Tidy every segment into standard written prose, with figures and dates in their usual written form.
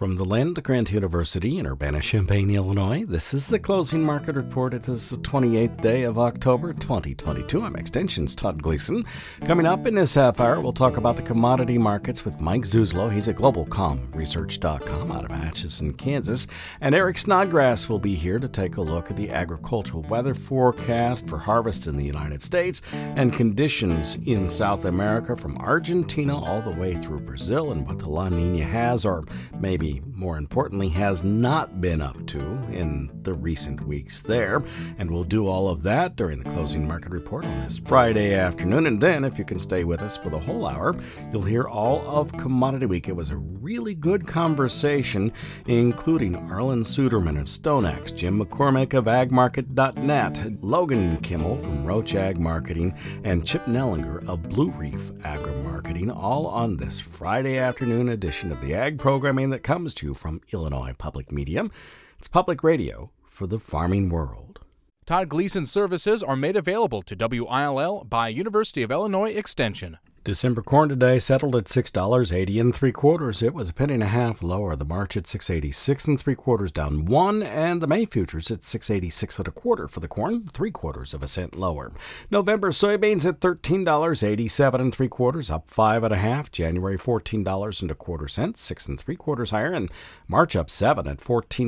From the Land Grant University in Urbana-Champaign, Illinois, this is the Closing Market Report. It is the 28th day of October, 2022. I'm Extension's Todd Gleason. Coming up in this half hour, we'll talk about the commodity markets with Mike Zuzlo. He's at GlobalCommResearch.com out of Atchison, Kansas. And Eric Snodgrass will be here to take a look at the agricultural weather forecast for harvest in the United States and conditions in South America from Argentina all the way through Brazil and what the La Nina has, or maybe more importantly, has not been up to in the recent weeks there. And we'll do all of that during the Closing Market Report on this Friday afternoon. And then, if you can stay with us for the whole hour, you'll hear all of Commodity Week. It was a really good conversation, including Arlen Suderman of StoneX, Jim McCormick of AgMarket.net, Logan Kimmel from Roach Ag Marketing, and Chip Nellinger of Blue Reef Agri-Marketing, all on this Friday afternoon edition of the Ag Programming that comes to you from Illinois Public Media. It's public radio for the farming world. Todd Gleason services are made available to WILL by University of Illinois Extension. December corn today settled at $6.80 3/4. It was a penny and a half lower. The March at $6.86 3/4, down 1, and the May futures at $6.86 1/4 for the corn, 3/4 of a cent lower. November soybeans at $13.87 3/4, up 5 1/2. January $14 1/4, 6 3/4 higher, and March up 7 at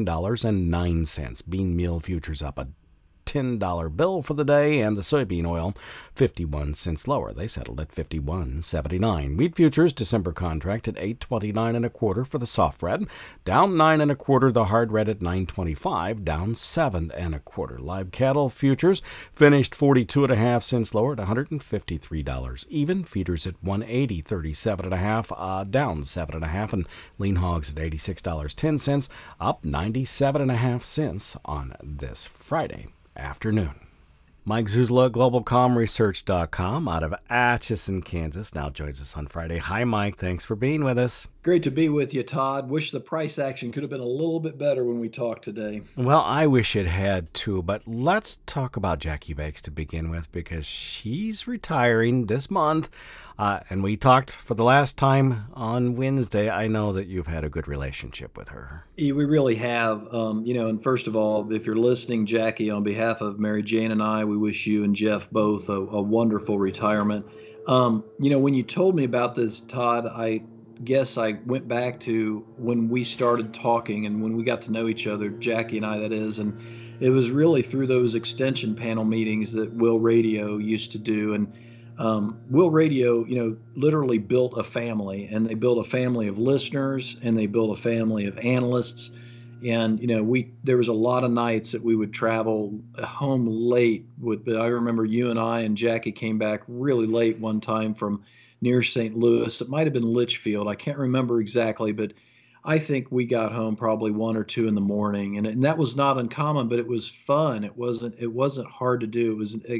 $14.09. Bean meal futures up a $10 bill for the day, and the soybean oil 51 cents lower. They settled at 51.79. Wheat futures December contract at 8.29 1/4 for the soft red, down 9 1/4. The hard red at 9.25, down 7 1/4. Live cattle futures finished 42 1/2 cents lower at $153 even. Feeders at 180.37 1/2, down 7 1/2, and lean hogs at $86.10, up 97 1/2 cents on this Friday afternoon. Mike Zuzlo at GlobalCommResearch.com out of Atchison, Kansas, now joins us on Friday. Hi, Mike. Thanks for being with us. Great to be with you, Todd. Wish the price action could have been a little bit better when we talked today. Well, I wish it had too, but let's talk about Jackie Bakes to begin with, because she's retiring this month. And we talked for the last time on Wednesday. I know that you've had a good relationship with her. We really have. And first of all, if you're listening, Jackie, on behalf of Mary Jane and I, we wish you and Jeff both a wonderful retirement. When you told me about this, Todd, I guess I went back to when we started talking and when we got to know each other, Jackie and I, that is, and it was really through those extension panel meetings that Will Radio used to do. And Will Radio, literally built a family, and they built a family of listeners, and they built a family of analysts. And, there was a lot of nights that we would travel home late but I remember you and I and Jackie came back really late one time from near St. Louis. It might've been Litchfield. I can't remember exactly, but I think we got home probably 1 or 2 in the morning, and that was not uncommon, but it was fun. It wasn't hard to do.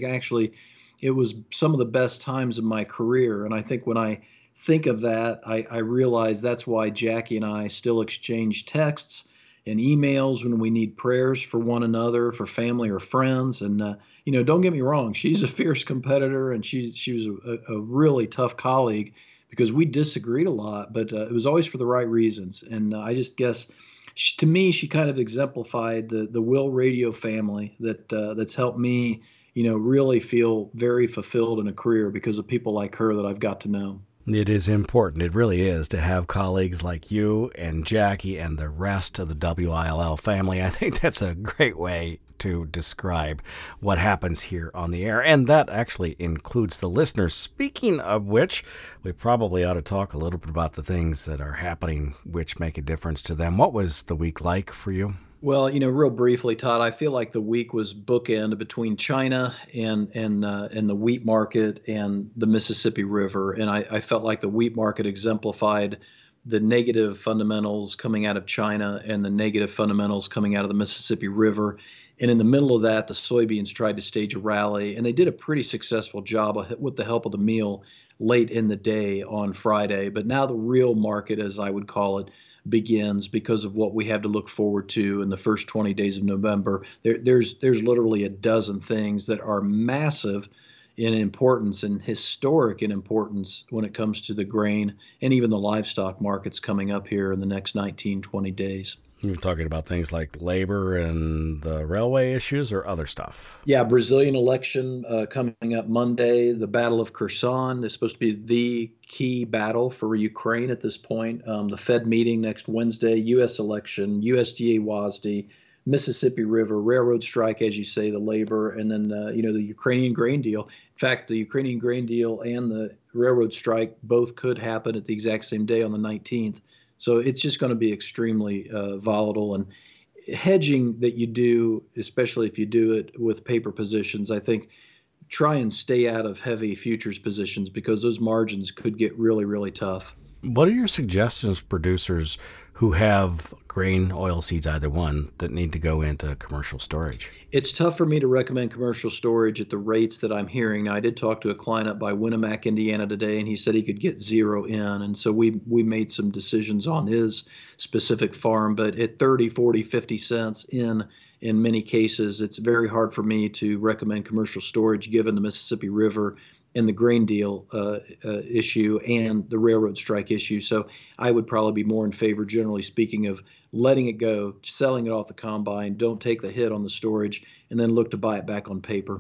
It was some of the best times of my career. And I think when I think of that, I realize that's why Jackie and I still exchange texts and emails when we need prayers for one another, for family or friends. And, don't get me wrong, she's a fierce competitor, and she was a really tough colleague because we disagreed a lot, but it was always for the right reasons. And I just guess, to me, she kind of exemplified the Will Radio family that's helped me really feel very fulfilled in a career because of people like her that I've got to know. It is important. It really is to have colleagues like you and Jackie and the rest of the WILL family. I think that's a great way to describe what happens here on the air. And that actually includes the listeners. Speaking of which, we probably ought to talk a little bit about the things that are happening which make a difference to them. What was the week like for you? Well, real briefly, Todd, I feel like the week was bookend between China and the wheat market and the Mississippi River. And I felt like the wheat market exemplified the negative fundamentals coming out of China and the negative fundamentals coming out of the Mississippi River. And in the middle of that, the soybeans tried to stage a rally, and they did a pretty successful job with the help of the meal late in the day on Friday. But now the real market, as I would call it, begins because of what we have to look forward to in the first 20 days of November. There's literally a dozen things that are massive in importance and historic in importance when it comes to the grain and even the livestock markets coming up here in the next 19, 20 days. You're talking about things like labor and the railway issues or other stuff? Yeah, Brazilian election coming up Monday. The Battle of Kherson is supposed to be the key battle for Ukraine at this point. The Fed meeting next Wednesday, U.S. election, USDA WASDE, Mississippi River, railroad strike, as you say, the labor, and then the Ukrainian grain deal. In fact, the Ukrainian grain deal and the railroad strike both could happen at the exact same day on the 19th. So it's just going to be extremely volatile. And hedging that you do, especially if you do it with paper positions, I think try and stay out of heavy futures positions because those margins could get really, really tough. What are your suggestions for producers who have grain, oil seeds, either one, that need to go into commercial storage? It's tough for me to recommend commercial storage at the rates that I'm hearing. Now, I did talk to a client up by Winnemac, Indiana today, and he said he could get 0 in. And so we made some decisions on his specific farm. But at 30, 40, 50 cents in many cases, it's very hard for me to recommend commercial storage given the Mississippi River and the grain deal issue and the railroad strike issue. So I would probably be more in favor, generally speaking, of letting it go, selling it off the combine, don't take the hit on the storage, and then look to buy it back on paper.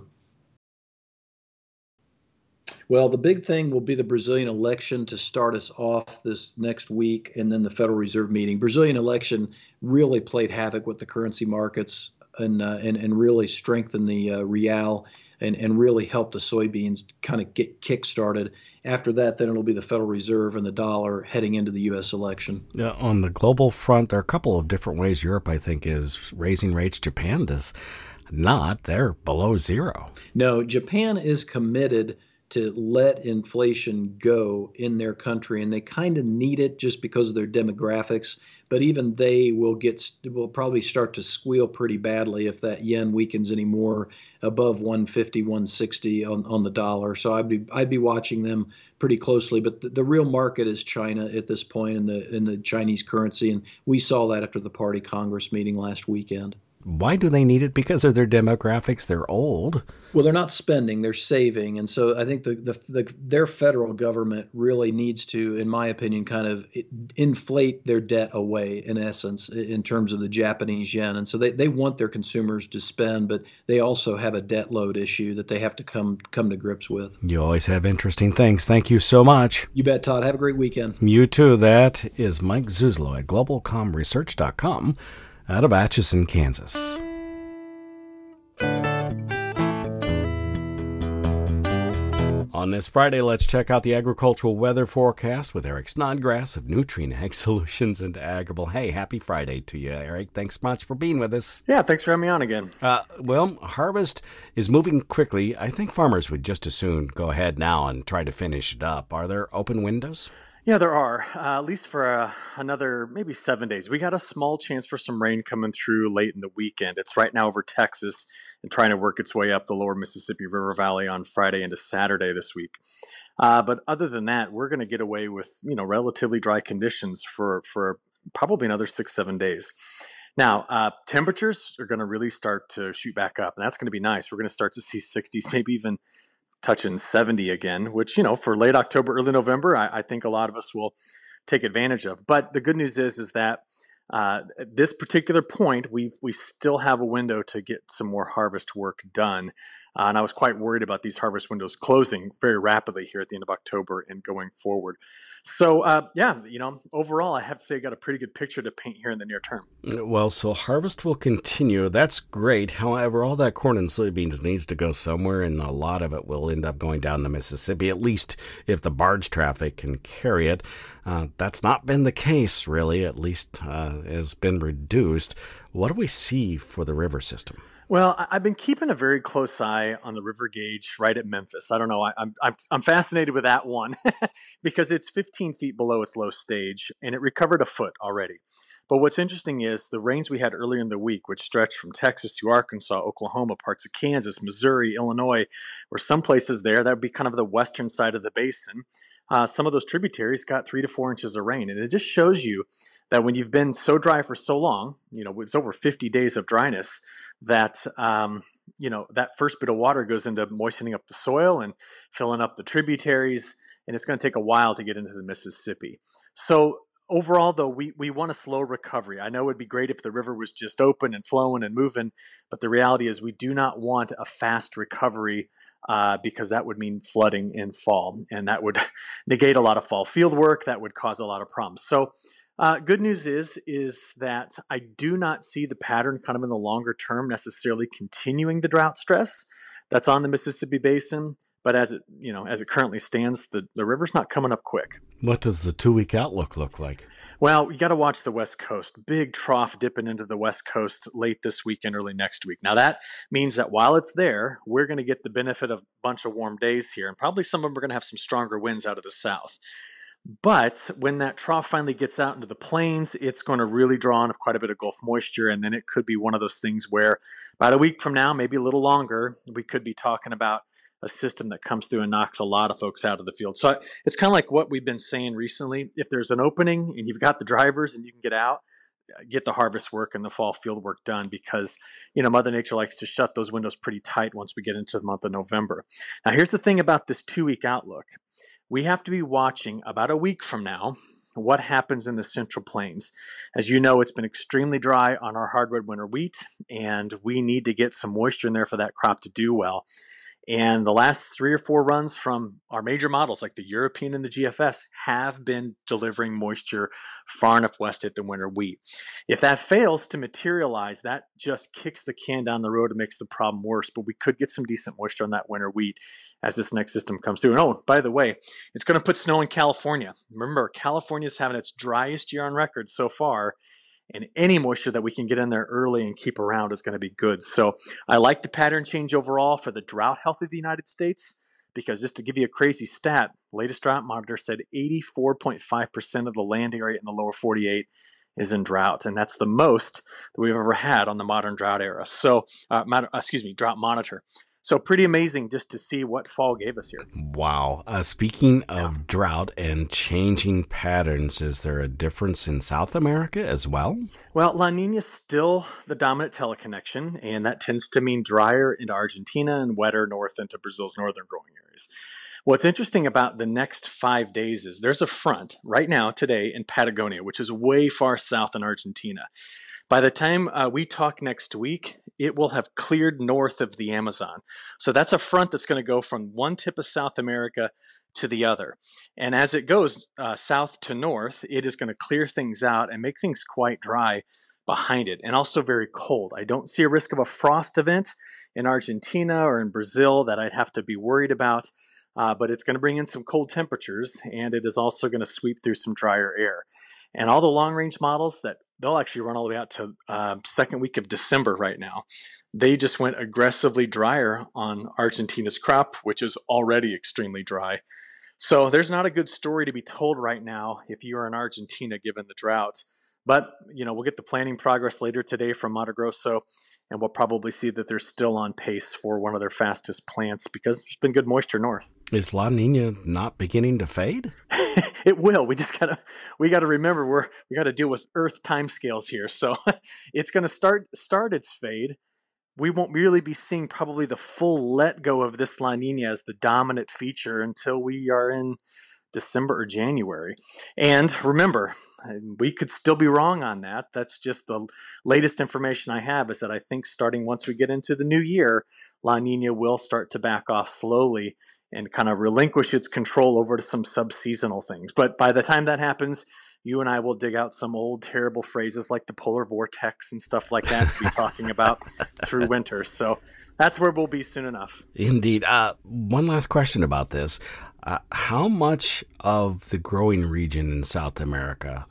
Well, the big thing will be the Brazilian election to start us off this next week, and then the Federal Reserve meeting. Brazilian election really played havoc with the currency markets and really strengthened the real. And really help the soybeans kind of get kick-started. After that, then it'll be the Federal Reserve and the dollar heading into the U.S. election. On the global front, there are a couple of different ways Europe, I think, is raising rates. Japan does not. They're below 0. No, Japan is committed to let inflation go in their country, and they kind of need it just because of their demographics. But even they will probably start to squeal pretty badly if that yen weakens anymore above 150, 160 on the dollar. So I'd be watching them pretty closely. But the real market is China at this point in the Chinese currency, and we saw that after the Party Congress meeting last weekend. Why do they need it? Because of their demographics. They're old. Well, they're not spending, they're saving. And so I think their federal government really needs to, in my opinion, kind of inflate their debt away, in essence, in terms of the Japanese yen. And so they want their consumers to spend, but they also have a debt load issue that they have to come to grips with. You always have interesting things. Thank you so much. You bet, Todd. Have a great weekend. You too. That is Mike Zuzlo at globalcomresearch.com. out of Atchison, Kansas. On this Friday, let's check out the agricultural weather forecast with Eric Snodgrass of Nutrien Ag Solutions and Agribel. Hey, happy Friday to you, Eric. Thanks much for being with us. Yeah, thanks for having me on again. Well, harvest is moving quickly. I think farmers would just as soon go ahead now and try to finish it up. Are there open windows? Yeah, there are, at least for another maybe 7 days. We got a small chance for some rain coming through late in the weekend. It's right now over Texas and trying to work its way up the lower Mississippi River Valley on Friday into Saturday this week. But other than that, we're going to get away with, relatively dry conditions for probably another 6-7 days. Now, temperatures are going to really start to shoot back up, and that's going to be nice. We're going to start to see 60s, maybe even touching 70 again, which, for late October, early November, I think a lot of us will take advantage of. But the good news is that at this particular point, we still have a window to get some more harvest work done. And I was quite worried about these harvest windows closing very rapidly here at the end of October and going forward. So, overall, I have to say I got a pretty good picture to paint here in the near term. Well, so harvest will continue. That's great. However, all that corn and soybeans needs to go somewhere, and a lot of it will end up going down the Mississippi, at least if the barge traffic can carry it. That's not been the case, really, at least has been reduced. What do we see for the river system? Well, I've been keeping a very close eye on the river gauge right at Memphis. I don't know. I'm fascinated with that one because it's 15 feet below its low stage, and it recovered a foot already. But what's interesting is the rains we had earlier in the week, which stretched from Texas to Arkansas, Oklahoma, parts of Kansas, Missouri, Illinois, or some places there. That would be kind of the western side of the basin. Some of those tributaries got 3 to 4 inches of rain. And it just shows you that when you've been so dry for so long, it's over 50 days of dryness, that that first bit of water goes into moistening up the soil and filling up the tributaries, and it's going to take a while to get into the Mississippi. So overall, though, we want a slow recovery. I know it would be great if the river was just open and flowing and moving, but the reality is we do not want a fast recovery because that would mean flooding in fall, and that would negate a lot of fall field work. That would cause a lot of problems. So good news is that I do not see the pattern kind of in the longer term necessarily continuing the drought stress that's on the Mississippi Basin. But as it currently stands, the river's not coming up quick. What does the 2-week outlook look like? Well, you got to watch the West Coast. Big trough dipping into the West Coast late this week and early next week. Now, that means that while it's there, we're going to get the benefit of a bunch of warm days here. And probably some of them are going to have some stronger winds out of the south. But when that trough finally gets out into the plains, it's going to really draw on quite a bit of Gulf moisture. And then it could be one of those things where about a week from now, maybe a little longer, we could be talking about a system that comes through and knocks a lot of folks out of the field. So it's kind of like what we've been saying recently. If there's an opening and you've got the drivers and you can get out, get the harvest work and the fall field work done, because Mother Nature likes to shut those windows pretty tight once we get into the month of November. Now, here's the thing about this 2-week outlook. We have to be watching about a week from now what happens in the Central Plains. As you know, it's been extremely dry on our hardwood winter wheat, and we need to get some moisture in there for that crop to do well. And the last 3 or 4 runs from our major models, like the European and the GFS, have been delivering moisture far enough west to hit the winter wheat. If that fails to materialize, that just kicks the can down the road and makes the problem worse. But we could get some decent moisture on that winter wheat as this next system comes through. And oh, by the way, it's going to put snow in California. Remember, California's having its driest year on record so far. And any moisture that we can get in there early and keep around is going to be good. So I like the pattern change overall for the drought health of the United States, because just to give you a crazy stat, latest drought monitor said 84.5% of the land area in the lower 48 is in drought. And that's the most that we've ever had on the modern drought era. So, drought monitor. So pretty amazing just to see what fall gave us here. Wow. Speaking of drought and changing patterns, is there a difference in South America as well? Well, La Nina is still the dominant teleconnection, and that tends to mean drier into Argentina and wetter north into Brazil's northern growing areas. What's interesting about the next 5 days is there's a front right now today in Patagonia, which is way far south in Argentina. By the time we talk next week, it will have cleared north of the Amazon. So that's a front that's going to go from one tip of South America to the other. And as it goes south to north, it is going to clear things out and make things quite dry behind it, and also very cold. I don't see a risk of a frost event in Argentina or in Brazil that I'd have to be worried about, but it's going to bring in some cold temperatures, and it is also going to sweep through some drier air. And all the long-range models that they'll actually run all the way out to second week of December right now. They just went aggressively drier on Argentina's crop, which is already extremely dry. So there's not a good story to be told right now if you are in Argentina given the drought. But, we'll get the planting progress later today from Mato Grosso, and we'll probably see that they're still on pace for one of their fastest plants because there's been good moisture north. Is La Nina not beginning to fade? It will. We gotta remember we gotta deal with Earth timescales here. So it's gonna start its fade. We won't really be seeing probably the full let go of this La Nina as the dominant feature until we are in December or January. And remember, we could still be wrong on that. That's just the latest information I have, is that I think starting once we get into the new year, La Nina will start to back off slowly and kind of relinquish its control over to some sub-seasonal things. But by the time that happens, you and I will dig out some old terrible phrases like the polar vortex and stuff like that to be talking about through winter. So that's where we'll be soon enough. Indeed. One last question about this. How much of the growing region in South America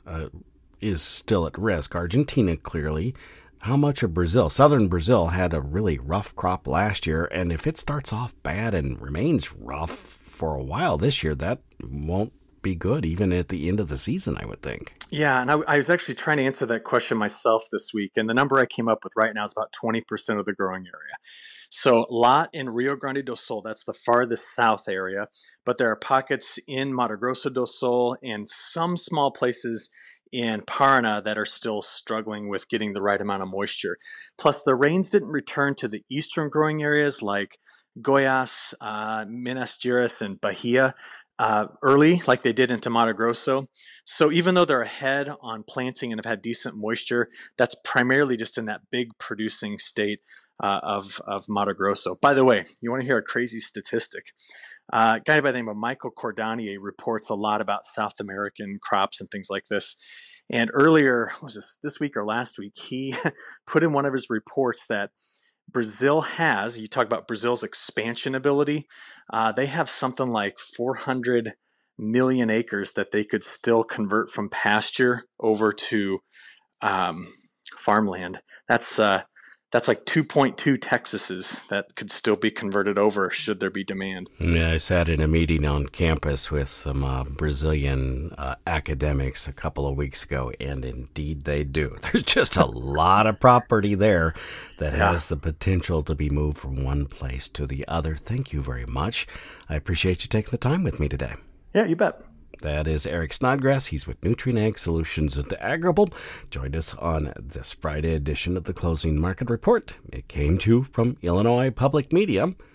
is still at risk? Argentina, clearly. How much of Brazil? Southern Brazil had a really rough crop last year, and if it starts off bad and remains rough for a while this year, that won't be good even at the end of the season, I would think. Yeah, and I was actually trying to answer that question myself this week, and the number I came up with right now is about 20% of the growing area. So lot in Rio Grande do Sul, that's the farthest south area, but there are pockets in Mato Grosso do Sul and some small places in Parana that are still struggling with getting the right amount of moisture. Plus, the rains didn't return to the eastern growing areas like Goiás, Minas Gerais, and Bahia early, like they did into Mato Grosso. So even though they're ahead on planting and have had decent moisture, that's primarily just in that big producing state of Mato Grosso. By the way, you want to hear a crazy statistic? A guy by the name of Michael Cordanier reports a lot about South American crops and things like this. And earlier, was this week or last week, he put in one of his reports that Brazil has, you talk about Brazil's expansion ability, they have something like 400 million acres that they could still convert from pasture over to farmland. That's like 2.2 Texases that could still be converted over should there be demand. Yeah, I sat in a meeting on campus with some Brazilian academics a couple of weeks ago, and indeed they do. There's just a lot of property there that has the potential to be moved from one place to the other. Thank you very much. I appreciate you taking the time with me today. Yeah, you bet. That is Eric Snodgrass. He's with Nutrien Ag Solutions into Agrable. Joined us on this Friday edition of the Closing Market Report. It came to you from Illinois Public Media.